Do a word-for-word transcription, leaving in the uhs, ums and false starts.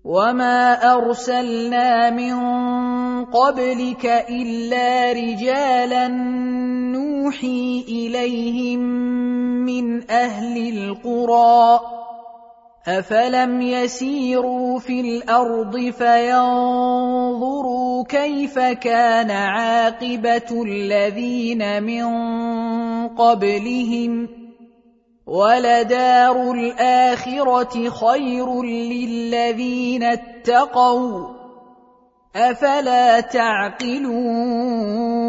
وما أرسلنا من قبلك إلا رجالا نوحي إليهم من أهل القرى أفلم يسيروا في الأرض فينظروا كيف كان عاقبة الذين من قبلهم ولدار الآخرة خير للذين اتقوا أفلا تعقلون